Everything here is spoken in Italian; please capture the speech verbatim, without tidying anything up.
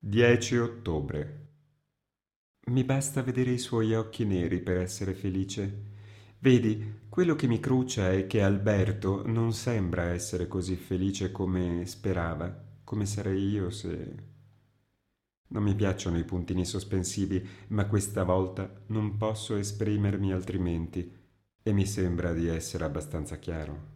dieci ottobre. Mi basta vedere i suoi occhi neri per essere felice. Vedi, quello che mi cruccia è che Alberto non sembra essere così felice come sperava, come sarei io se... Non mi piacciono i puntini sospensivi, ma questa volta non posso esprimermi altrimenti e mi sembra di essere abbastanza chiaro.